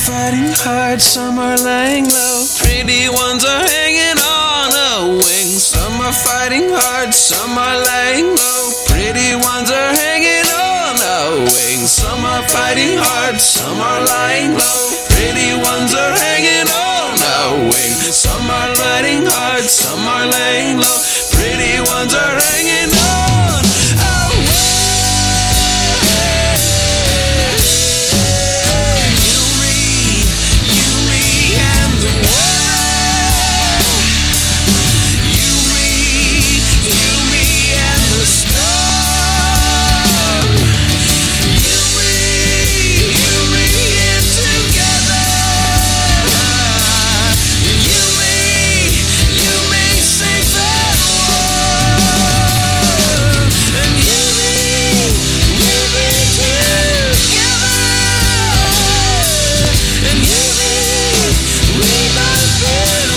fighting hard, some are laying low. Pretty ones are hanging on a wing. Some are fighting hard, some are laying low. Pretty ones are hanging on a wing. Some are fighting hard, some are lying low. Pretty ones are hanging on a wing. Some are fighting hard, some are laying low. Pretty ones are hanging on a wing. You, me, and the world. You, me, and the storm. You, me, and together. You, me, safe and warm. And you, me, together. And you, we both been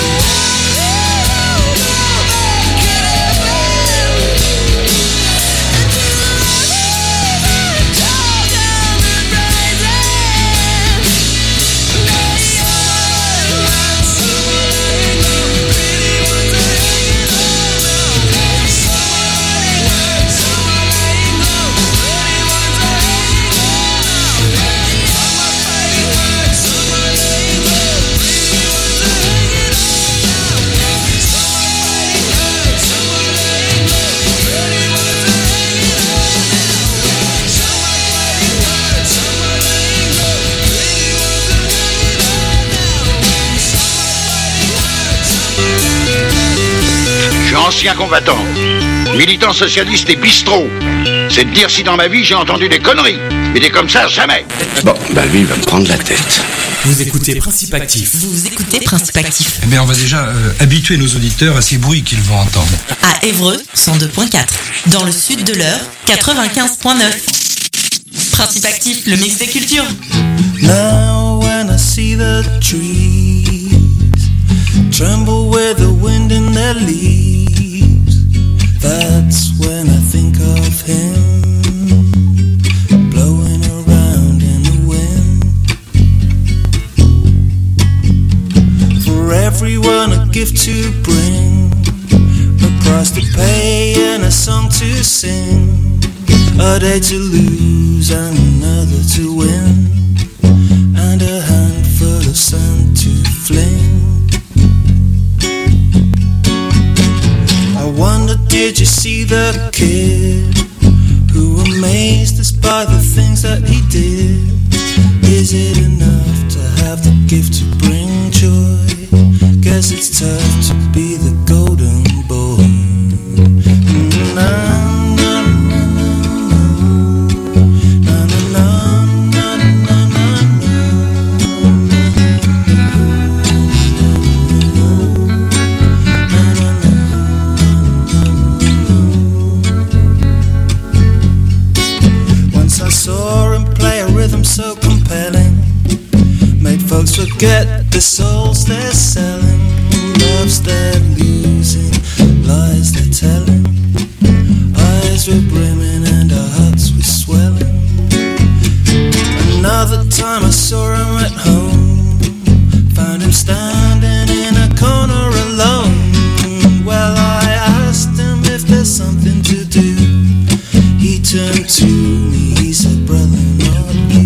Je suis ancien combattant, militant socialiste et bistrot. C'est de dire si dans ma vie j'ai entendu des conneries. Mais des comme ça, jamais. Bon, bah lui, il va me prendre la tête. Vous écoutez Principe Actif. Vous écoutez Principe Actif. Eh bien, on va déjà habituer nos auditeurs à ces bruits qu'ils vont entendre. À Évreux, 102.4. Dans le sud de l'Eure, 95.9. Principe Actif, le mix des cultures. Now when I see the trees tremble with the wind in their leaves, that's when I think of him blowing around in the wind. For everyone a gift to bring, a price to pay and a song to sing, a day to lose and another to win, and a handful of sand to fling. I wonder, did you see the kid who amazed us by the things that he did? Is it enough to have the gift to bring joy? Guess it's tough to be the golden boy. So compelling, made folks forget the souls they're selling, loves they're losing, lies they're telling. Eyes were brimming and our hearts were swelling. Another time I saw him at home, found him standing in a corner alone. Well, I asked him if there's something to do. He turned to me, he said, brother, not you.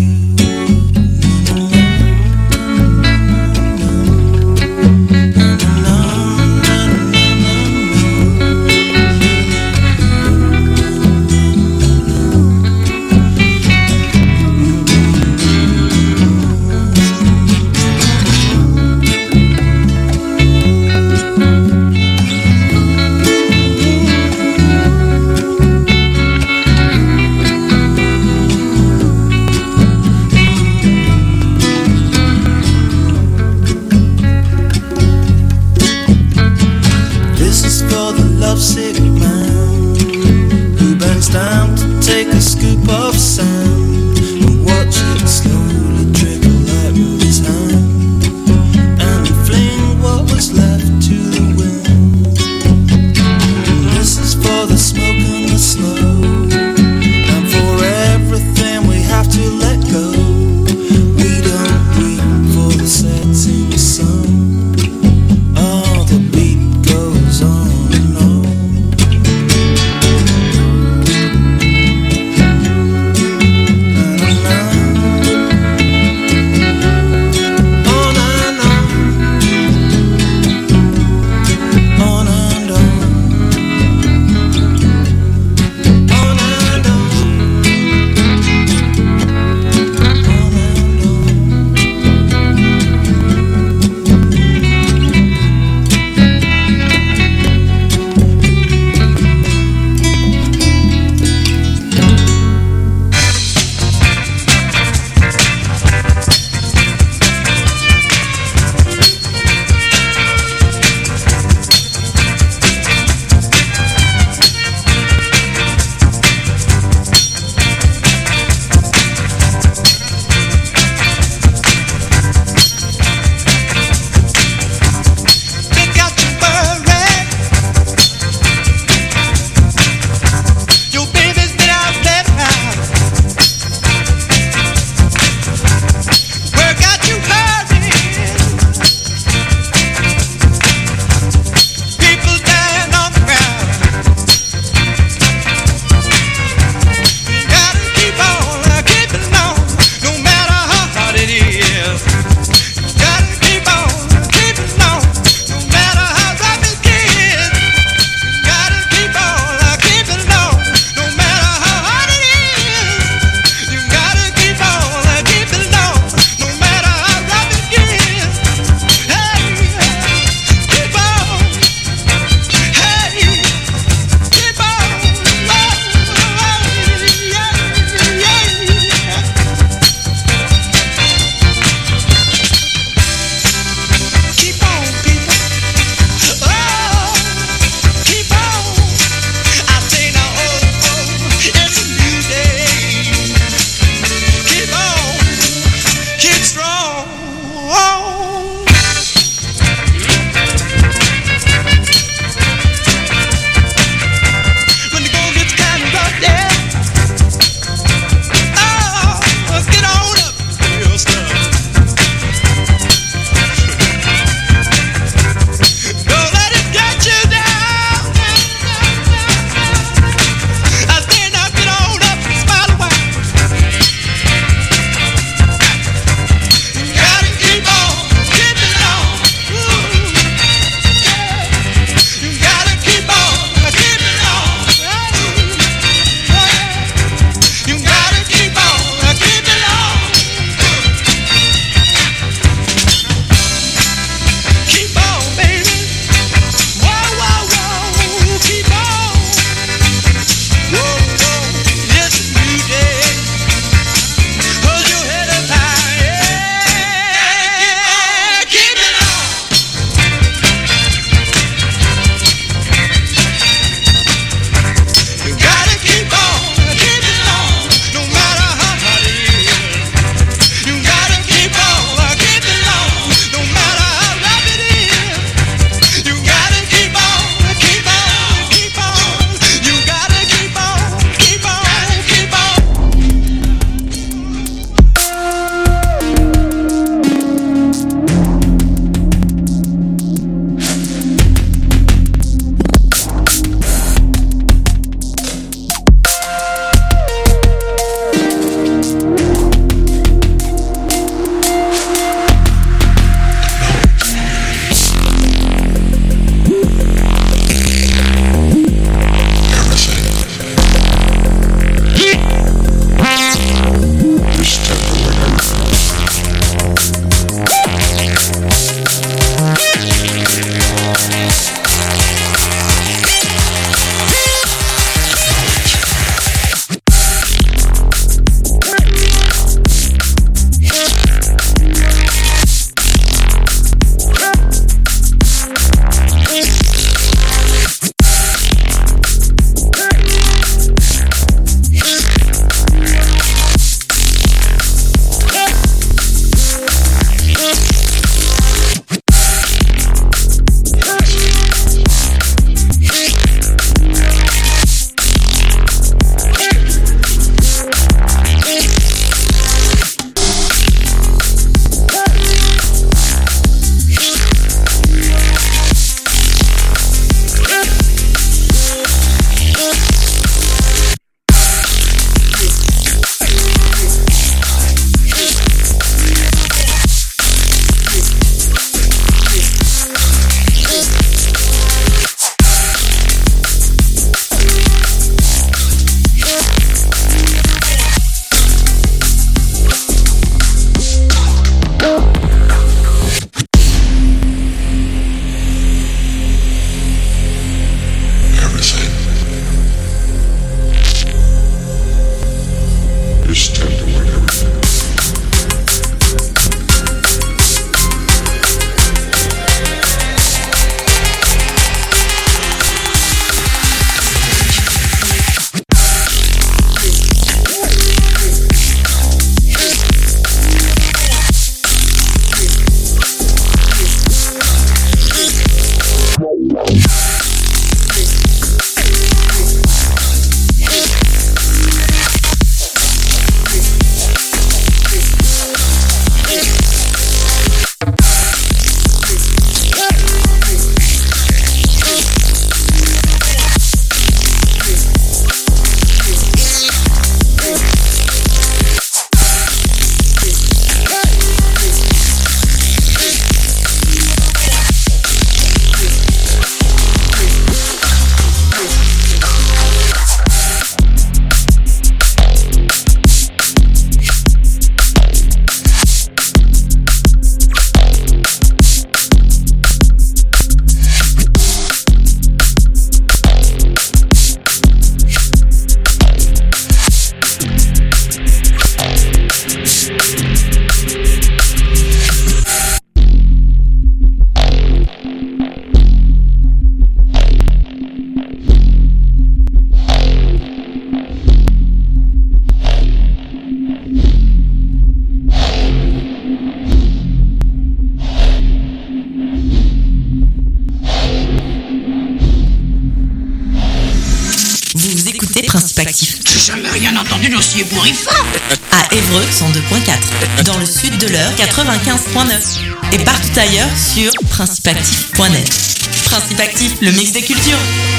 Actif. J'ai jamais rien entendu d'aussi ébouriffant. À Évreux 102.4. Dans le sud de l'Eure 95.9. Et partout ailleurs sur principeactif.net. Principe Actif, le mix des cultures.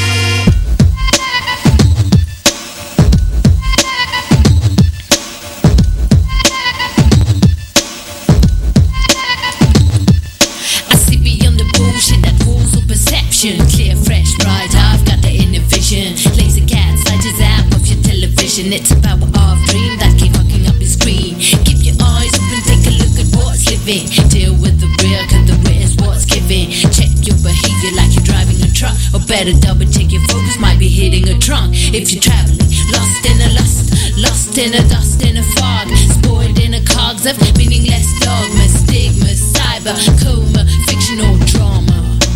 Clear, fresh, bright, I've got the inner vision. Laser cat, sight is out of your television. It's a power of dream that keep fucking up your screen. Keep your eyes open, take a look at what's living. Deal with the real, cause the real is what's giving. Check your behavior like you're driving a truck. Or better double check your focus, might be hitting a trunk. If you're traveling, lost in a lust, lost in a dust, in a fog, spoiled in a cogs of meaningless dogma, stigma, cyber, coma, fictional drama.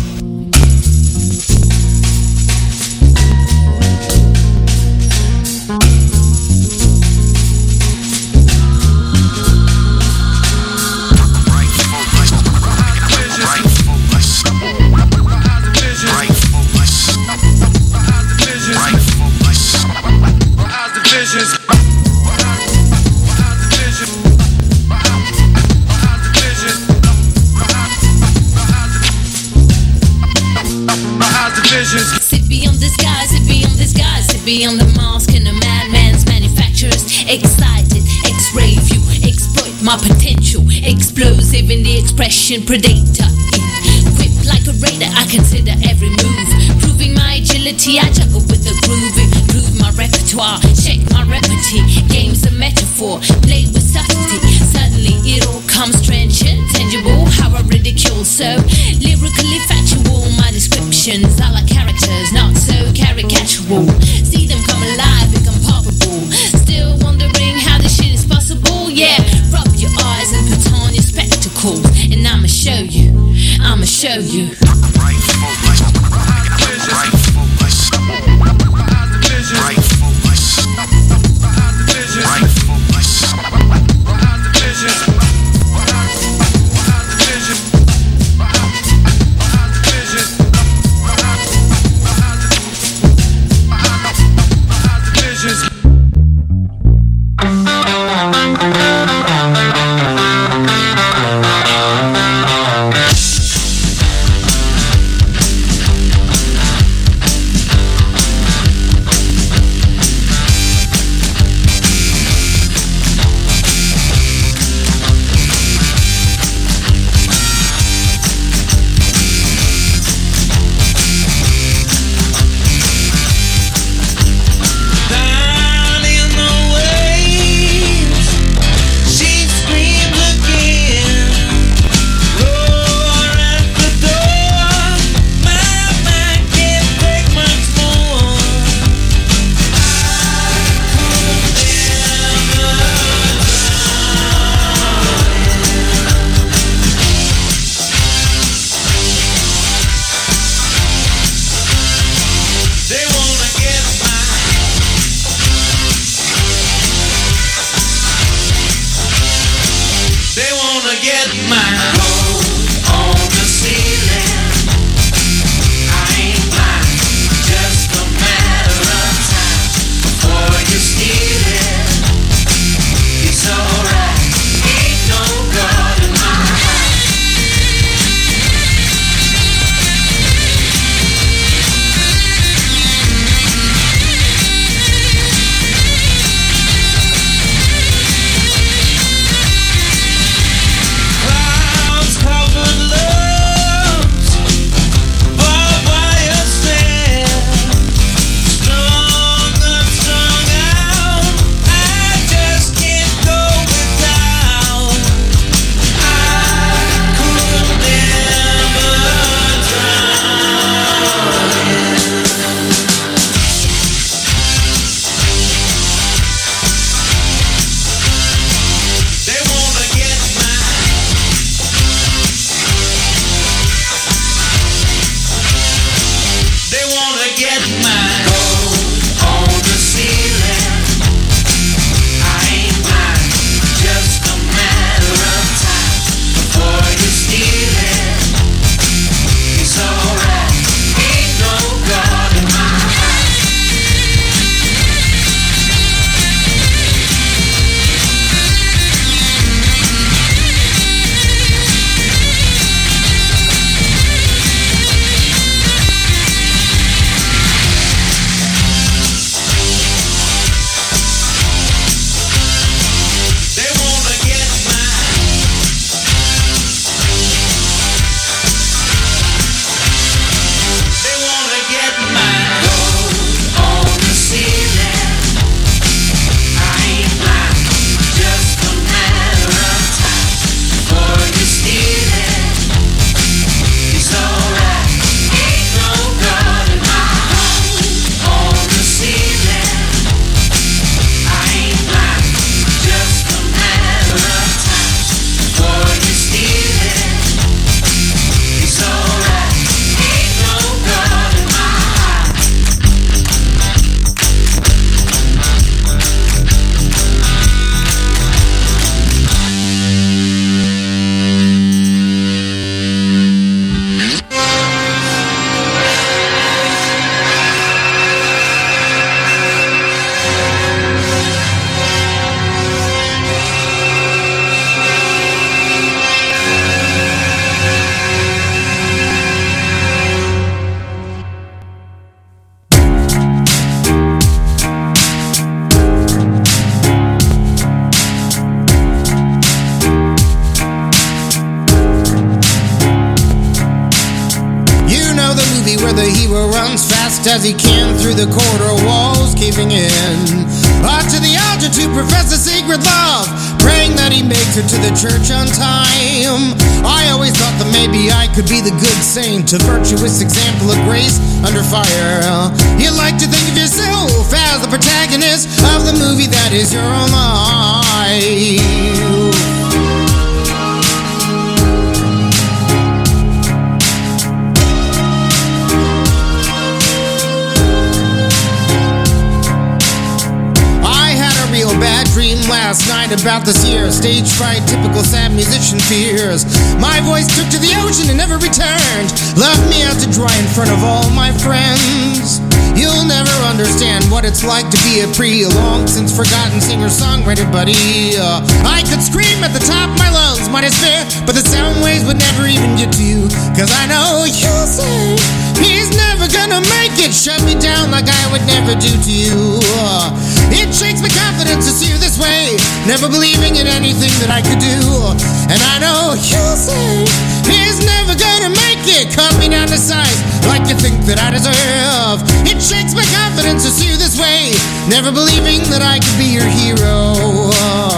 Sit beyond the skies, sit beyond the skies, sit beyond the mask and the madman's manufacturers. Excited, X-ray view, exploit my potential. Explosive in the expression, predator. Equipped like a raider, I consider every move. Proving my agility, I juggle with the groove. Improve my repertoire, check my repertoire. Game's a metaphor, play with subtlety. Suddenly it all comes transient, tangible. How I ridicule, so lyrically factual. My descriptions are like characters, not so caricatural. See them come alive, become palpable. Still wondering how this shit is possible. Yeah, rub your eyes and put on your spectacles, and I'ma show you, I'ma show you. Clouds where the hero runs fast as he can through the corridor walls caving in. To the altar to profess a secret love, praying that he makes it to the church on time. I always thought that maybe I could be the good saint, a virtuous example of grace under fire. You like to think of yourself as the protagonist of the movie that is your own life. Bad dream last night about this year. Stage fright, typical sad musician fears. My voice took to the ocean and never returned. Left me out to dry in front of all my friends. You'll never understand what it's like to be a pretty long since forgotten singer-songwriter buddy. I could scream at the top of my lungs my despair, but the sound waves would never even get to you. Cause I know you'll say he's never gonna make it. Shut me down like I would never do to you. It shakes my confidence to see you this way, never believing in anything that I could do. And I know you'll say he's never gonna make it. Cut me down to size like you think that I deserve. It shakes my confidence to see you this way, never believing that I could be your hero.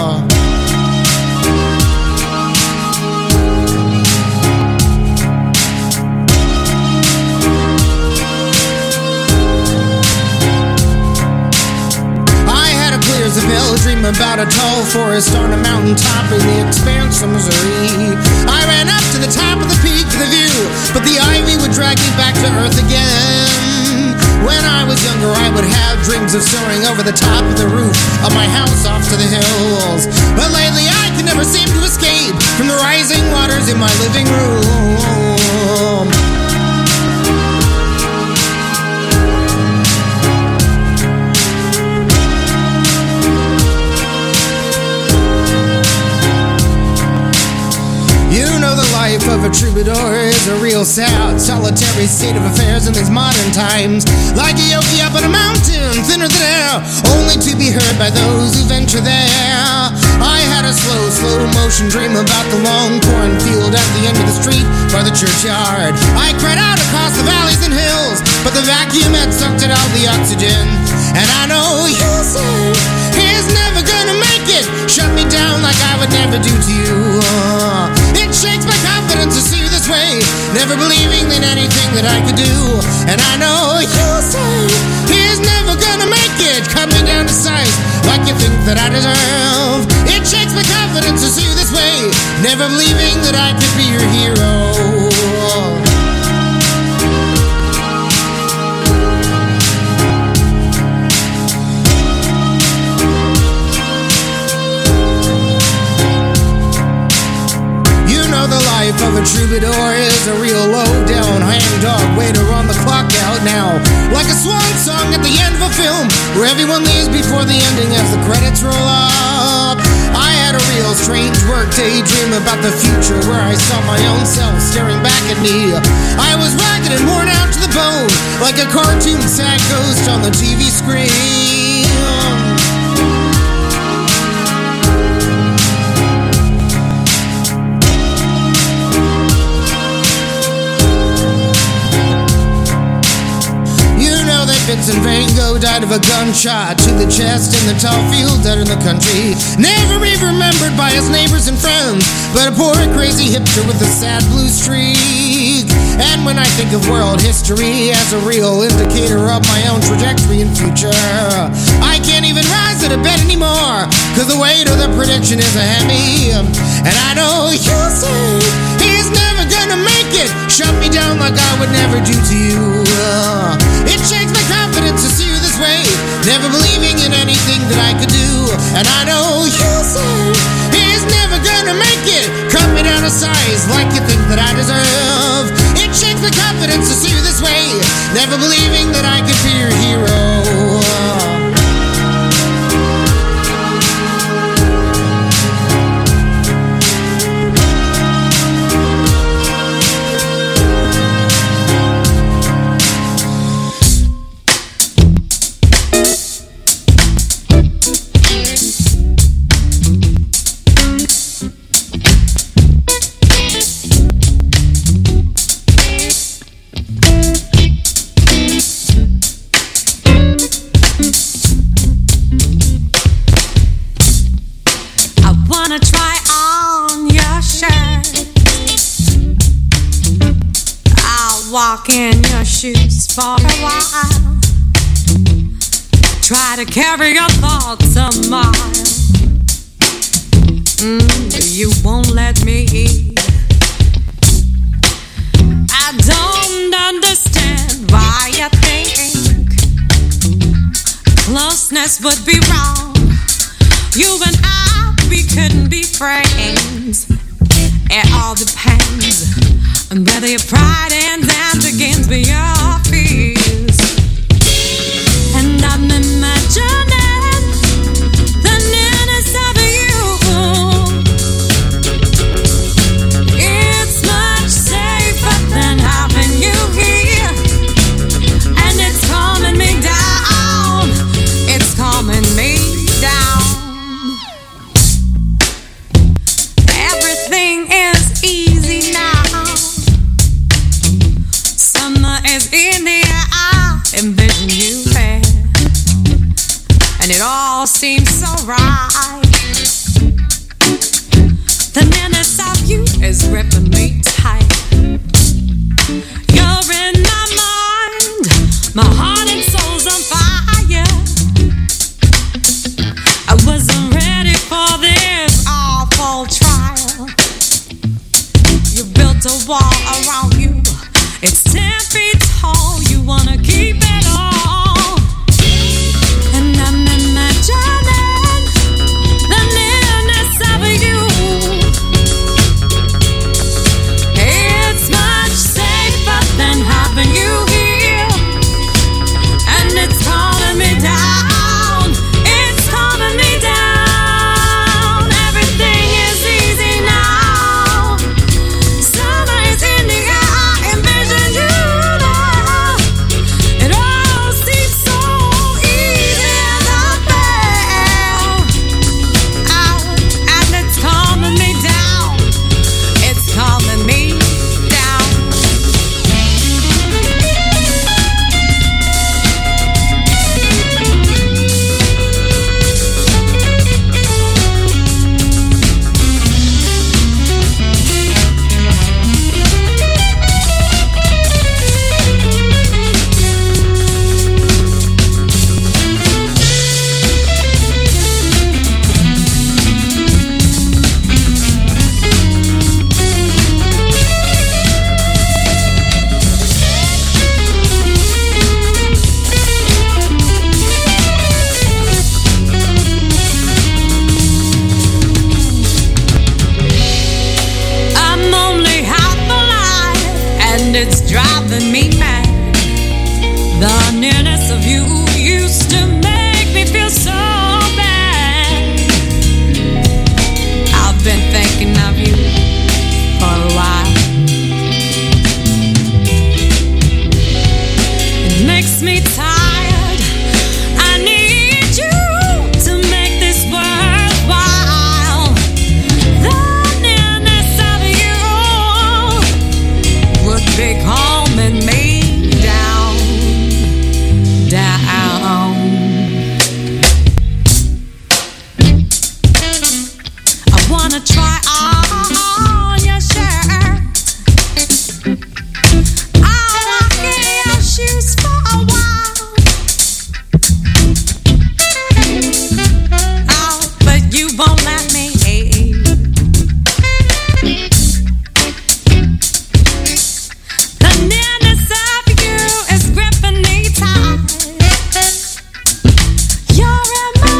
A veil dream about a tall forest on a mountaintop in the expanse of Missouri. I ran up to the top of the peak for the view, but the ivy would drag me back to earth again. When I was younger, I would have dreams of soaring over the top of the roof of my house off to the hills. But lately I can never seem to escape from the rising waters in my living room. Life of a troubadour is a real sad, solitary state of affairs in these modern times. Like a yogi up on a mountain, thinner than air, only to be heard by those who venture there. I had a slow motion dream about the long cornfield at the end of the street by the churchyard. I cried out across the valleys and hills, but the vacuum had sucked out all the oxygen. And I know you'll say he's never gonna make it. Shut me down like I would never do to you. It shakes my confidence to see you this way, never believing in anything that I could do. And I know you'll say he's never gonna make it. Cut me down to size like you think that I deserve. It shakes my confidence to see you this way, never believing that I could be your hero. The life of a troubadour is a real low-down hangdog waiter on the clock out now. Like a swan song at the end of a film, where everyone leaves before the ending as the credits roll up. I had a real strange work daydream about the future, where I saw my own self staring back at me. I was ragged and worn out to the bone, like a cartoon sad ghost on the TV screen. Vincent Van Gogh died of a gunshot to the chest in the tall fields out in the country. Never even remembered by his neighbors and friends, but a poor crazy hipster with a sad blue streak. And when I think of world history as a real indicator of my own trajectory and future, I can't even rise out of bed anymore, cause the weight of the prediction is a heavy. And I know you'll say he's never gonna make it. Shut me down like I would never do to you. It shakes my confidence to see you this way, never believing in anything that I could do. And I know you'll say he's never gonna make it. Cut me down to size like you think that I deserve. It shakes my confidence to see you this way, never believing that I could be your hero. walk in your shoes for a while. Try to carry your thoughts a mile. You won't let me eat. I don't understand why you think closeness would be wrong. You and I, we couldn't be friends. It all depends on whether your pride ends and begins with your fears. And I'm imagining the nearness of you. It's much safer than having you here. And it's calming me down. It's calming me down. Everything is easy now. Summer is in the air. I envision you there. And it all seems so right. The nearness of you is gripping me tight. You're in my mind. My heart and soul's on fire. I wasn't ready for this awful trial. You built a wall around you. It's 10 feet tall. You wanna keep it all. And I'm imagining the nearness of you. It's much safer than having you here. And it's calming me down. It's calming me down. Everything is easy now. Summer is in the air. I envision you now. It all seems so easy as a fail. And it's calming me down. It's calming me down. I'm only half alive, and it's driving me mad. The nearness of you used to make me feel so bad. I've been thinking of you for a while. It makes me tired. I need you to make this worthwhile. The nearness of you would be calming me down, down. I wanna try on your shirt. I'll walk in your shoes for a while. Oh, but you won't let me. The nearness of you is gripping me tight. You're in my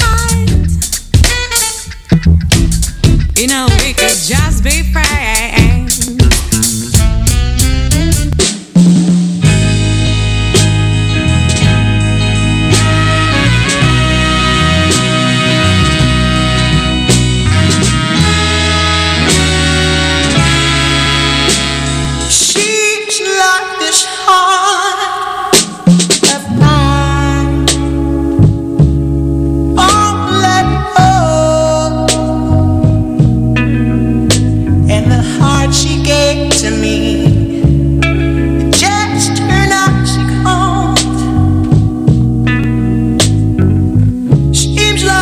mind. You know we could just be friends.